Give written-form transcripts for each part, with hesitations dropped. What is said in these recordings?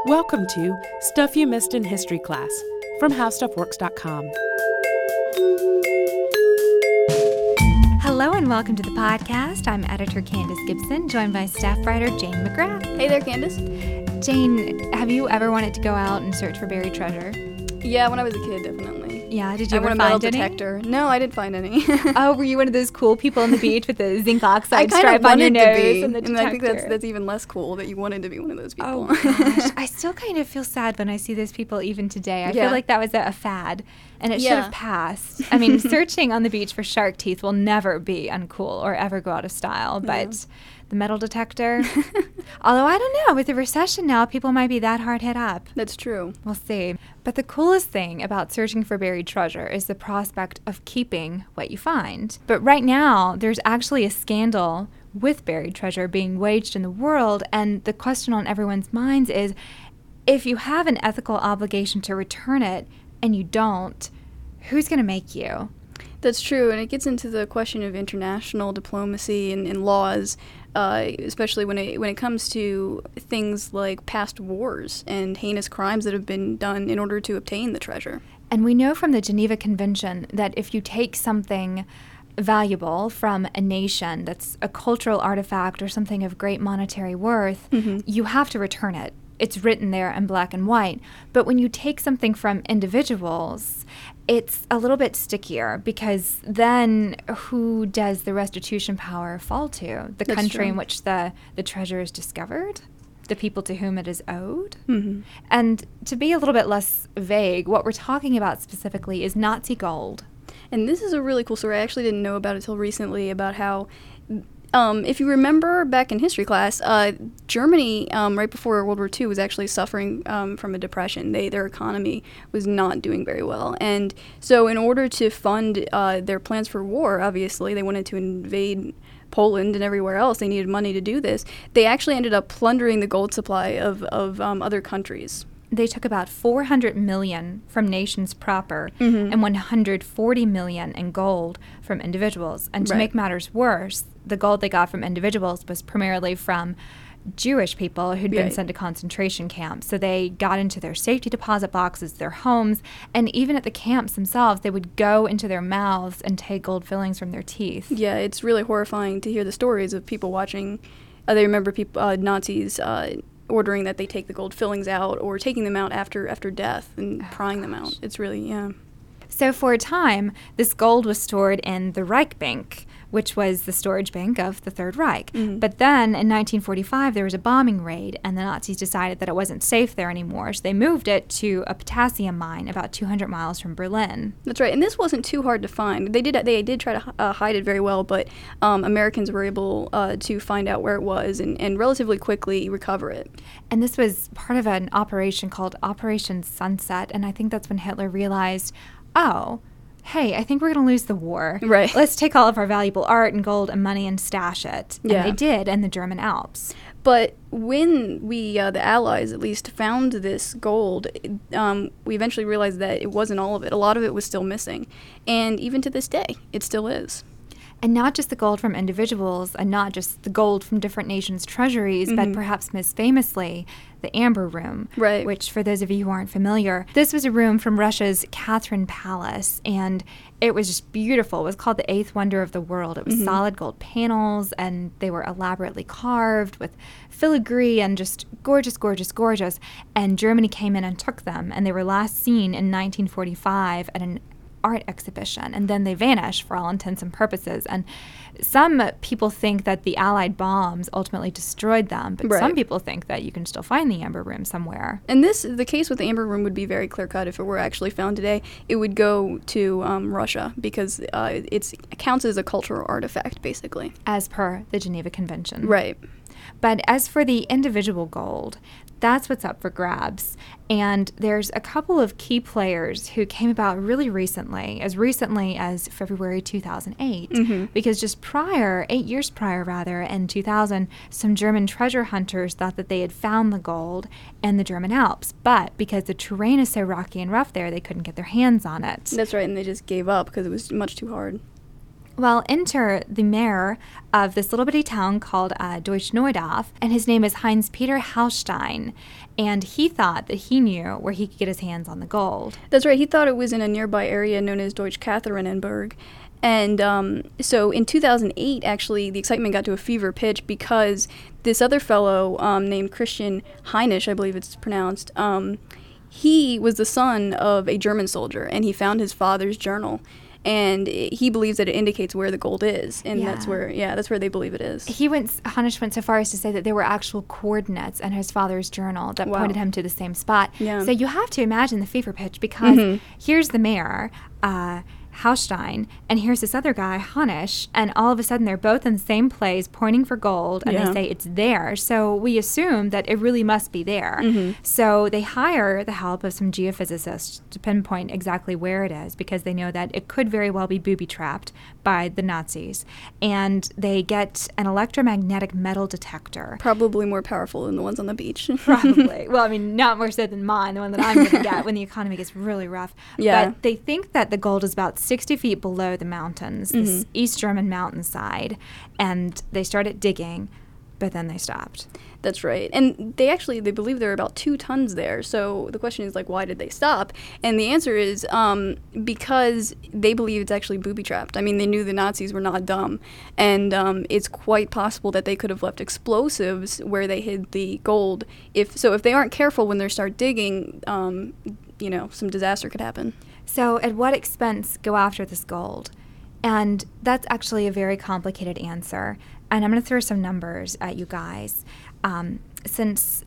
Welcome to Stuff You Missed in History Class from HowStuffWorks.com. Hello and welcome to the podcast. I'm editor Candace Gibson, joined by staff writer Jane McGrath. Hey there, Candace. Jane, have you ever wanted to go out and search for buried treasure? Yeah, when I was a kid, definitely. Yeah, did you ever find a metal any? detector. No, I didn't find any. Oh, were you one of those cool people on the beach with the zinc oxide I stripe on your wanted to nose be, and the detector? I think that's even less cool that you wanted to be one of those people. Oh gosh, I still kind of feel sad when I see those people even today. I feel like that was a fad, and it should have passed. I mean, searching on the beach for shark teeth will never be uncool or ever go out of style, but the metal detector, although I don't know, with the recession now, people might be that hard hit up. That's true. We'll see. But the coolest thing about searching for buried treasure is the prospect of keeping what you find. But right now, there's actually a scandal with buried treasure being waged in the world, and the question on everyone's minds is, if you have an ethical obligation to return it and you don't, who's going to make you? That's true, and it gets into the question of international diplomacy and laws, especially when it comes to things like past wars and heinous crimes that have been done in order to obtain the treasure. And we know from the Geneva Convention that if you take something valuable from a nation that's a cultural artifact or something of great monetary worth, you have to return it. It's written there in black and white. But when you take something from individuals, it's a little bit stickier, because then who does the restitution power fall to? The country in which the treasure is discovered? The people to whom it is owed? And to be a little bit less vague, what we're talking about specifically is Nazi gold. And this is a really cool story. I actually didn't know about it until recently, about how if you remember back in history class, Germany, right before World War II, was actually suffering from a depression. Their economy was not doing very well. And so in order to fund their plans for war, obviously, they wanted to invade Poland and everywhere else. They needed money to do this. They actually ended up plundering the gold supply of other countries. They took about 400 million from nations proper and 140 million in gold from individuals. And to make matters worse, the gold they got from individuals was primarily from Jewish people who'd been sent to concentration camps. So they got into their safety deposit boxes, their homes, and even at the camps themselves, they would go into their mouths and take gold fillings from their teeth. Yeah, it's really horrifying to hear the stories of people watching. They remember Nazis ordering that they take the gold fillings out, or taking them out after death and prying them out. It's really, So for a time, this gold was stored in the Reich Bank, which was the storage bank of the Third Reich. But then in 1945, there was a bombing raid, and the Nazis decided that it wasn't safe there anymore, so they moved it to a potassium mine about 200 miles from Berlin. That's right, and this wasn't too hard to find. They did try to hide it very well, but Americans were able to find out where it was and relatively quickly recover it. And this was part of an operation called Operation Sunset, and I think that's when Hitler realized, oh, hey, I think we're going to lose the war. Right. Let's take all of our valuable art and gold and money and stash it. And they did in the German Alps. But when we, the Allies at least, found this gold, we eventually realized that it wasn't all of it. A lot of it was still missing. And even to this day, it still is. And not just the gold from individuals, and not just the gold from different nations' treasuries, but perhaps most famously, the Amber Room, which, for those of you who aren't familiar, this was a room from Russia's Catherine Palace, and it was just beautiful. It was called the Eighth Wonder of the World. It was solid gold panels, and they were elaborately carved with filigree and just gorgeous, gorgeous, gorgeous. And Germany came in and took them, and they were last seen in 1945 at an art exhibition, and then they vanish for all intents and purposes. And some people think that the Allied bombs ultimately destroyed them, but some people think that you can still find the Amber Room somewhere. And the case with the Amber Room would be very clear-cut. If it were actually found today, it would go to Russia, because it counts as a cultural artifact, basically. As per the Geneva Convention. Right. But as for the individual gold, that's what's up for grabs. And there's a couple of key players who came about really recently as February 2008, because just 8 years prior, in 2000, some German treasure hunters thought that they had found the gold in the German Alps. But because the terrain is so rocky and rough there, they couldn't get their hands on it. That's right, and they just gave up because it was much too hard. Well, enter the mayor of this little bitty town called Deutsch-Neudorf, and his name is Heinz-Peter Hallstein, and he thought that he knew where he could get his hands on the gold. That's right. He thought it was in a nearby area known as Deutsch-Katharinenburg. And so in 2008, actually, the excitement got to a fever pitch because this other fellow named Christian Heinisch, I believe it's pronounced, he was the son of a German soldier, and he found his father's journal. And he believes that it indicates where the gold is, and that's where they believe it is. Heinisch went so far as to say that there were actual coordinates in his father's journal that pointed him to the same spot. Yeah. So you have to imagine the fever pitch, because here's the mayor, Hallstein, and here's this other guy, Heinisch, and all of a sudden they're both in the same place pointing for gold, and they say it's there. So we assume that it really must be there. So they hire the help of some geophysicists to pinpoint exactly where it is, because they know that it could very well be booby-trapped by the Nazis. And they get an electromagnetic metal detector. Probably more powerful than the ones on the beach. Probably. Well, I mean, not more so than mine, the one that I'm going to get when the economy gets really rough. Yeah. But they think that the gold is about 60 feet below the mountains, this East German mountainside, and they started digging, but then they stopped. That's right. And they believe there are about 2 tons there. So the question is, like, why did they stop? And the answer is because they believe it's actually booby-trapped. I mean, they knew the Nazis were not dumb. And it's quite possible that they could have left explosives where they hid the gold. If they aren't careful when they start digging, some disaster could happen. So at what expense go after this gold? And that's actually a very complicated answer. And I'm going to throw some numbers at you guys. Since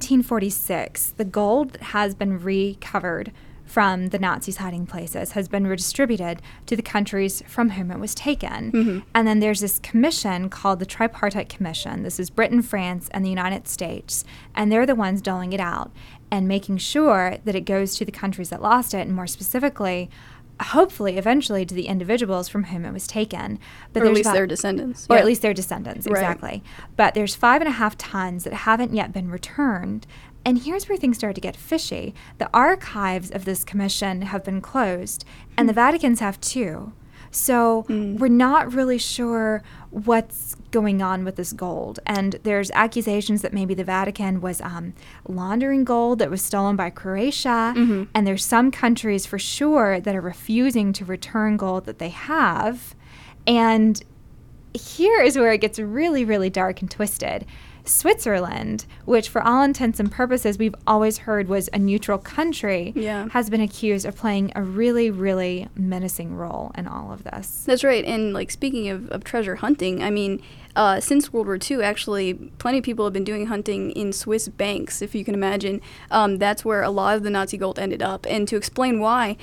1946, the gold that has been recovered from the Nazis' hiding places has been redistributed to the countries from whom it was taken. And then there's this commission called the Tripartite Commission. This is Britain, France, and the United States. And they're the ones doling it out and making sure that it goes to the countries that lost it, and more specifically, hopefully, eventually, to the individuals from whom it was taken. But or at least their descendants. Or at least their descendants, exactly. Right. But there's 5.5 tons that haven't yet been returned. And here's where things start to get fishy. The archives of this commission have been closed, and the Vatican's have too. So we're not really sure what's going on with this gold. And there's accusations that maybe the Vatican was laundering gold that was stolen by Croatia. And there's some countries for sure that are refusing to return gold that they have. And here is where it gets really, really dark and twisted. Switzerland, which for all intents and purposes we've always heard was a neutral country, has been accused of playing a really, really menacing role in all of this. That's right. And like speaking of treasure hunting, I mean, since World War II, actually, plenty of people have been doing hunting in Swiss banks, if you can imagine. That's where a lot of the Nazi gold ended up. And to explain why,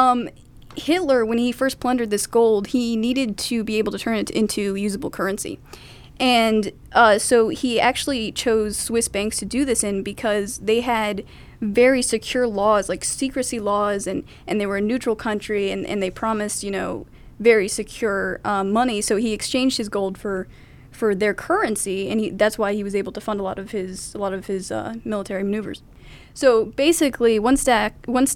Hitler, when he first plundered this gold, he needed to be able to turn it into usable currency. And so he actually chose Swiss banks to do this in because they had very secure laws, like secrecy laws, and they were a neutral country, and they promised, very secure money. So he exchanged his gold for their currency, and that's why he was able to fund a lot of his military maneuvers. So basically, one stat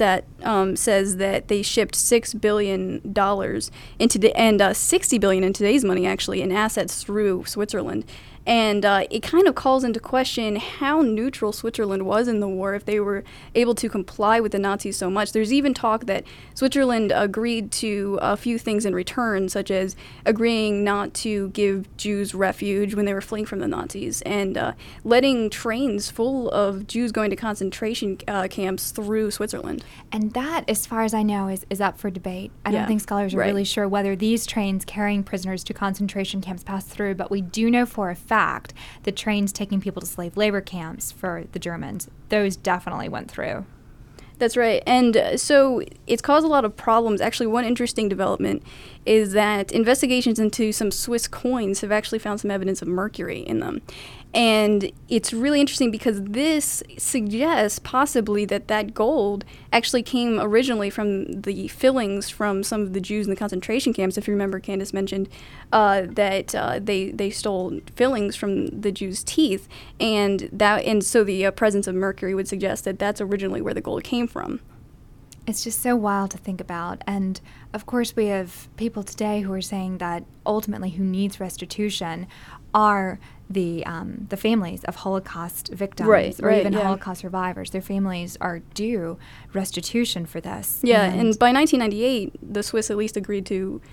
says that they shipped $6 billion into $60 billion in today's money, actually, in assets through Switzerland. And it kind of calls into question how neutral Switzerland was in the war if they were able to comply with the Nazis so much. There's even talk that Switzerland agreed to a few things in return, such as agreeing not to give Jews refuge when they were fleeing from the Nazis, and letting trains full of Jews going to concentration camps through Switzerland. And that, as far as I know, is up for debate. I don't think scholars are really sure whether these trains carrying prisoners to concentration camps passed through, but we do know for a fact the trains taking people to slave labor camps for the Germans, those definitely went through. That's right. And so it's caused a lot of problems. Actually, one interesting development is that investigations into some Swiss coins have actually found some evidence of mercury in them. And it's really interesting because this suggests possibly that gold actually came originally from the fillings from some of the Jews in the concentration camps. If you remember, Candace mentioned that they stole fillings from the Jews' teeth, and so the presence of mercury would suggest that that's originally where the gold came from. It's just so wild to think about. And of course, we have people today who are saying that ultimately who needs restitution are the families of Holocaust victims or even Holocaust survivors. Their families are due restitution for this. Yeah, and by 1998, the Swiss at least agreed to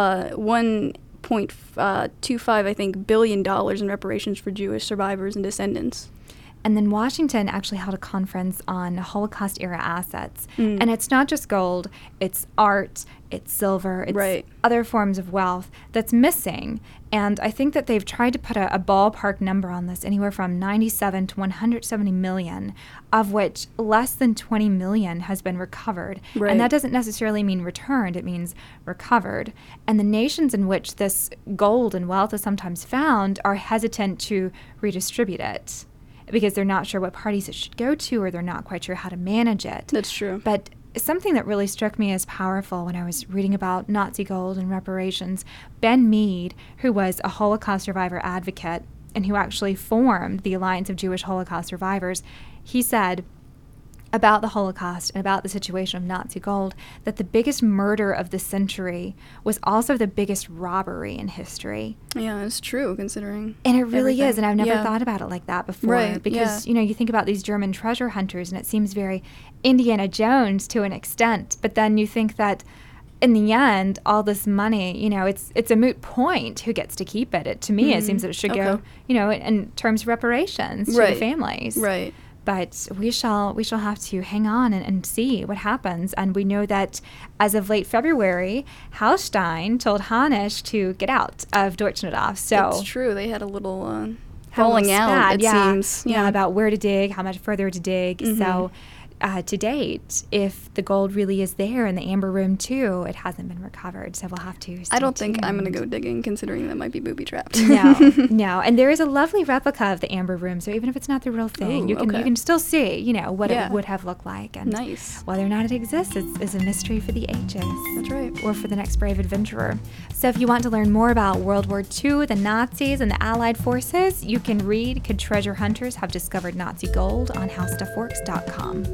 $1.25, I think, billion in reparations for Jewish survivors and descendants. And then Washington actually held a conference on Holocaust-era assets. And it's not just gold, it's art, it's silver, it's other forms of wealth that's missing. And I think that they've tried to put a ballpark number on this, anywhere from 97 to 170 million, of which less than 20 million has been recovered. And that doesn't necessarily mean returned, it means recovered. And the nations in which this gold and wealth is sometimes found are hesitant to redistribute it, because they're not sure what parties it should go to, or they're not quite sure how to manage it. That's true. But something that really struck me as powerful when I was reading about Nazi gold and reparations, Ben Mead, who was a Holocaust survivor advocate and who actually formed the Alliance of Jewish Holocaust Survivors, he said about the Holocaust and about the situation of Nazi gold that the biggest murder of the century was also the biggest robbery in history. Yeah, it's true, considering And it really everything. is, and I've never thought about it like that before. Because, yeah. You think about these German treasure hunters, and it seems very Indiana Jones to an extent, but then you think that in the end, all this money, it's a moot point who gets to keep it. To me, it seems that it should go, in terms of reparations to the families. Right. But we shall have to hang on and see what happens. And we know that as of late February, Hallstein told Hanusch to get out of Deutschendorf. So it's true. They had a little falling out, it seems. Yeah, about where to dig, how much further to dig. So to date, if the gold really is there in the Amber Room too, it hasn't been recovered. So we'll have to stay I don't think tuned. I'm going to go digging, considering that might be booby-trapped. No. And there is a lovely replica of the Amber Room, so even if it's not the real thing, you can still see, what it would have looked like. And nice. Whether or not it exists is a mystery for the ages. That's right. Or for the next brave adventurer. So if you want to learn more about World War II, the Nazis, and the Allied forces, you can read Could Treasure Hunters Have Discovered Nazi Gold on HowStuffWorks.com.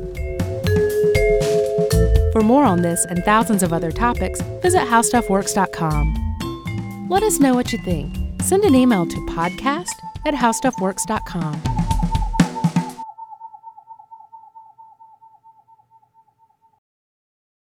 For more on this and thousands of other topics, visit HowStuffWorks.com. Let us know what you think. Send an email to podcast@HowStuffWorks.com.